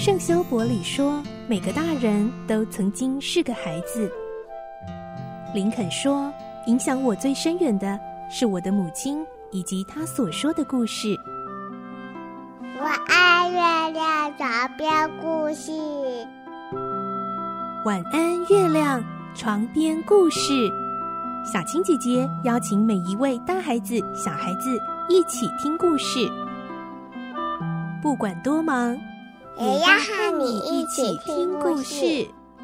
圣修伯里说，每个大人都曾经是个孩子。林肯说，影响我最深远的是我的母亲以及她所说的故事。 我爱月亮床边故事。 晚安，月亮，床边故事。小青姐姐邀请每一位大孩子、小孩子一起听故事，不管多忙， 也要和你一起听故事。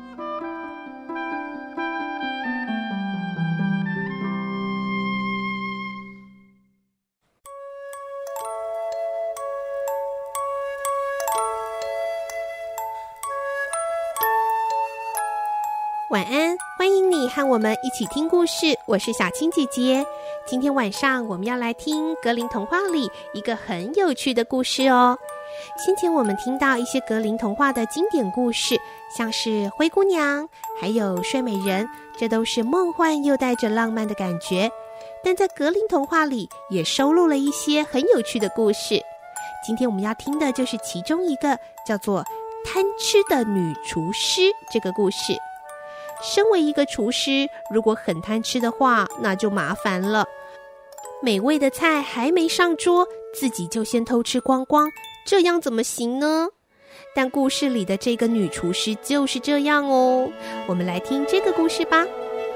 晚安，欢迎你和我们一起听故事，我是小青姐姐。今天晚上我们要来听格林童话里一个很有趣的故事哦。先前我们听到一些格林童话的经典故事，像是灰姑娘还有睡美人，这都是梦幻又带着浪漫的感觉。但在格林童话里也收录了一些很有趣的故事。今天我们要听的就是其中一个，叫做贪吃的女厨师这个故事。身为一个厨师，如果很贪吃的话，那就麻烦了。美味的菜还没上桌，自己就先偷吃光光，这样怎么行呢？但故事里的这个女厨师就是这样哦。我们来听这个故事吧。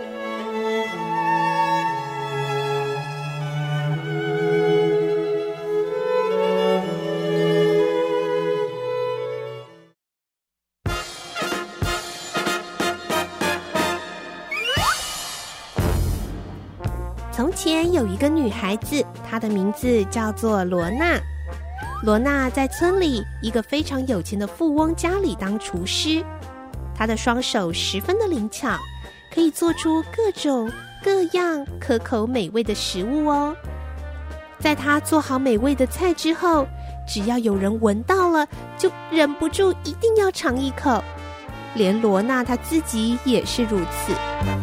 从前有一个女孩子，她的名字叫做罗娜。罗娜在村里一个非常有钱的富翁家里当厨师，她的双手十分的灵巧，可以做出各种各样可口美味的食物哦。在她做好美味的菜之后，只要有人闻到了，就忍不住一定要尝一口，连罗娜她自己也是如此。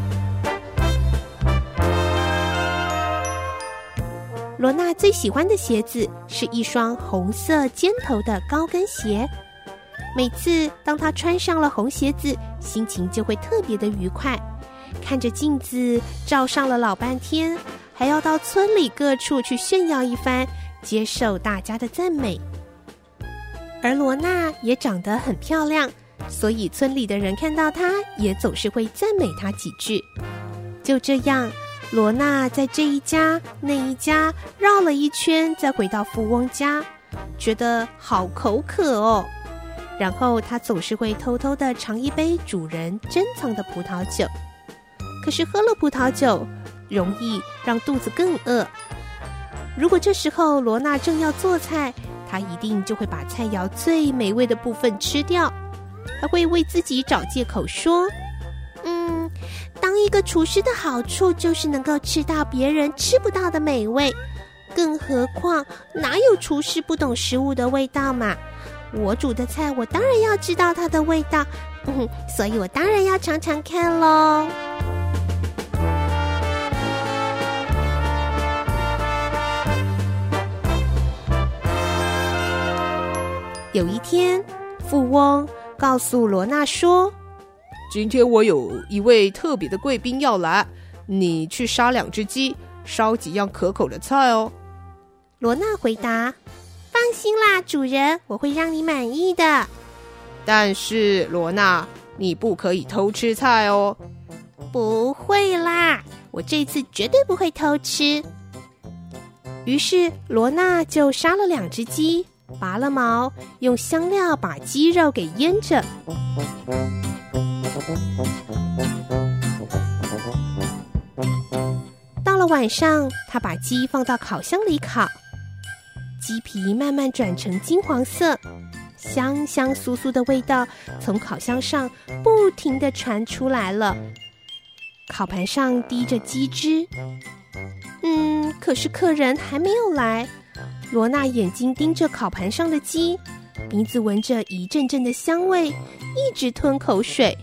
罗娜最喜欢的鞋子是一双红色尖头的高跟鞋。每次当她穿上了红鞋子，心情就会特别的愉快，看着镜子照上了老半天，还要到村里各处去炫耀一番，接受大家的赞美。而罗娜也长得很漂亮，所以村里的人看到她也总是会赞美她几句。就这样，罗娜在这一家那一家绕了一圈，再回到富翁家，觉得好口渴哦。然后她总是会偷偷地尝一杯主人珍藏的葡萄酒，可是喝了葡萄酒容易让肚子更饿。如果这时候罗娜正要做菜，她一定就会把菜肴最美味的部分吃掉，还会为自己找借口说，当一个厨师的好处就是能够吃到别人吃不到的美味，更何况哪有厨师不懂食物的味道嘛？我煮的菜我当然要知道它的味道，所以我当然要尝尝看咯。有一天，富翁告诉罗娜说， 今天我有一位特别的贵宾要来，你去杀2只鸡，烧几样可口的菜哦。 罗娜回答，放心啦，主人，我会让你满意的。 但是罗娜，你不可以偷吃菜哦。 不会啦，我这次绝对不会偷吃。于是罗娜就杀了2只鸡，拔了毛，用香料把鸡肉给腌着。到了晚上，他把鸡放到烤箱里烤，鸡皮慢慢转成金黄色，香香酥酥的味道从烤箱上不停地传出来了。烤盘上滴着鸡汁，可是客人还没有来。罗娜眼睛盯着烤盘上的鸡，鼻子闻着一阵阵的香味，一直吞口水。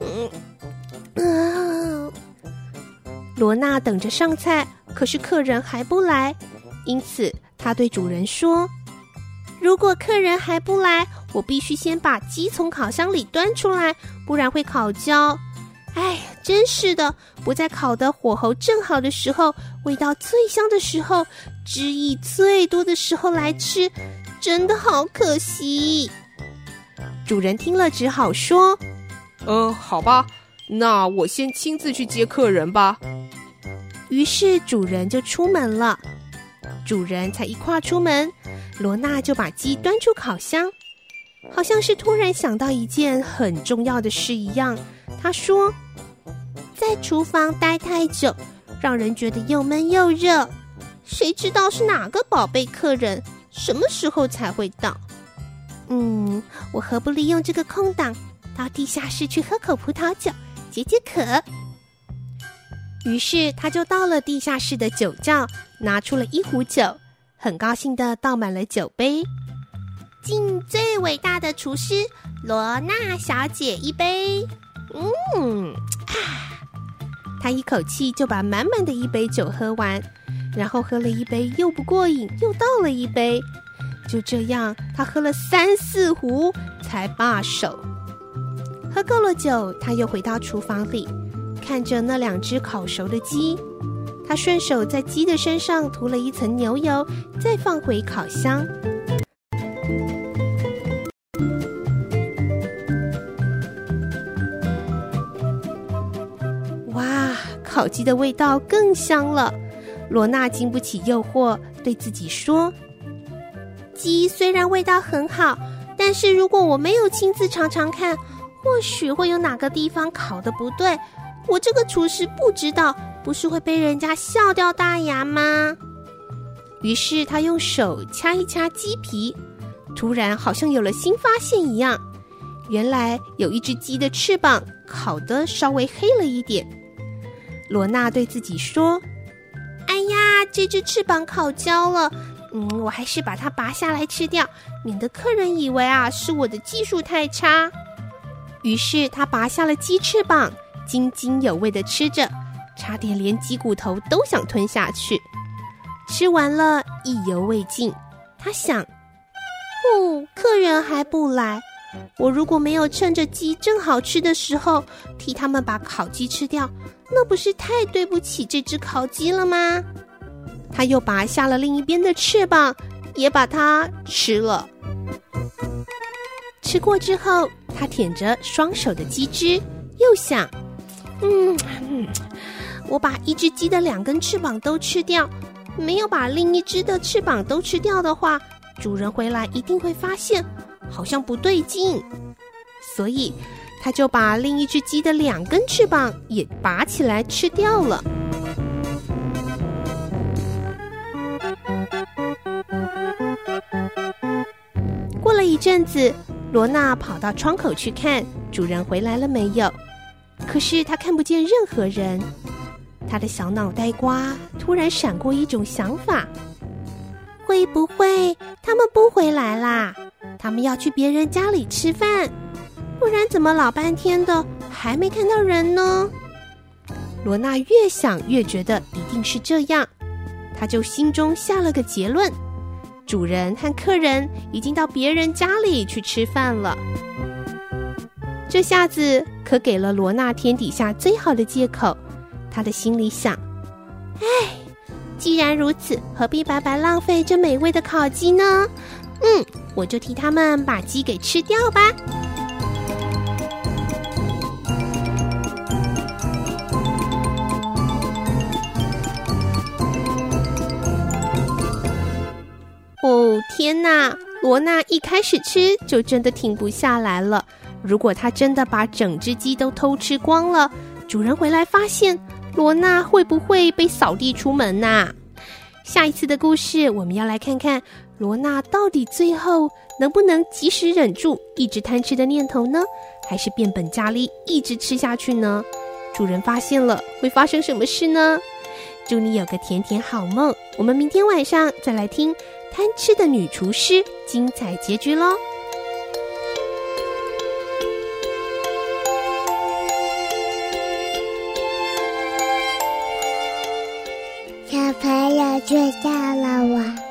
罗娜等着上菜，可是客人还不来，因此她对主人说，如果客人还不来， 我必须先把鸡从烤箱里端出来，不然会烤焦。哎，真是的，不在烤的火候正好的时候，味道最香的时候，汁液最多的时候来吃，真的好可惜。主人听了只好说： 好吧，那我先亲自去接客人吧。 于是主人就出门了。主人才一跨出门，罗娜就把鸡端出烤箱，好像是突然想到一件很重要的事一样。她说：在厨房待太久，让人觉得又闷又热，谁知道是哪个宝贝客人什么时候才会到？我何不利用这个空档，到地下室去喝口葡萄酒，解解渴。于是他就到了地下室的酒窖，拿出了一壶酒，很高兴地倒满了酒杯，敬最伟大的厨师罗娜小姐一杯。他一口气就把满满的一杯酒喝完，然后喝了一杯又不过瘾，又倒了一杯，就这样他喝了3、4壶才罢手。喝够了酒，他又回到厨房里，看着那2只烤熟的鸡，他顺手在鸡的身上涂了一层牛油，再放回烤箱。哇，烤鸡的味道更香了。罗娜经不起诱惑，对自己说：鸡虽然味道很好，但是如果我没有亲自尝尝看，或许会有哪个地方烤得不对，我这个厨师不知道，不是会被人家笑掉大牙吗？于是他用手掐一掐鸡皮，突然好像有了新发现一样，原来有一只鸡的翅膀烤得稍微黑了一点。罗娜对自己说：哎呀，这只翅膀烤焦了，我还是把它拔下来吃掉，免得客人以为是我的技术太差。于是他拔下了鸡翅膀，津津有味地吃着，差点连鸡骨头都想吞下去。吃完了，意犹未尽，他想：客人还不来，我如果没有趁着鸡正好吃的时候替他们把烤鸡吃掉，那不是太对不起这只烤鸡了吗？他又拔下了另一边的翅膀，也把它吃了。吃过之后，他舔着双手的鸡汁，又想：我把一只鸡的2根翅膀都吃掉，没有把另一只的翅膀都吃掉的话，主人回来一定会发现好像不对劲。所以他就把另一只鸡的2根翅膀也拔起来吃掉了。过了一阵子，罗娜跑到窗口去看主人回来了没有，可是她看不见任何人。她的小脑袋瓜突然闪过一种想法：会不会他们不回来啦？他们要去别人家里吃饭，不然怎么老半天的还没看到人呢？罗娜越想越觉得一定是这样，她就心中下了个结论：主人和客人已经到别人家里去吃饭了。这下子可给了罗娜天底下最好的借口。她的心里想：既然如此，何必白白浪费这美味的烤鸡呢？我就替他们把鸡给吃掉吧。天哪，罗娜一开始吃就真的停不下来了。如果她真的把整只鸡都偷吃光了，主人回来发现，罗娜会不会被扫地出门啊？下一次的故事，我们要来看看罗娜到底最后能不能及时忍住一直贪吃的念头呢？还是变本加厉一直吃下去呢？主人发现了，会发生什么事呢？祝你有个甜甜好梦，我们明天晚上再来听贪吃的女厨师精彩结局咯。 小朋友睡觉了，晚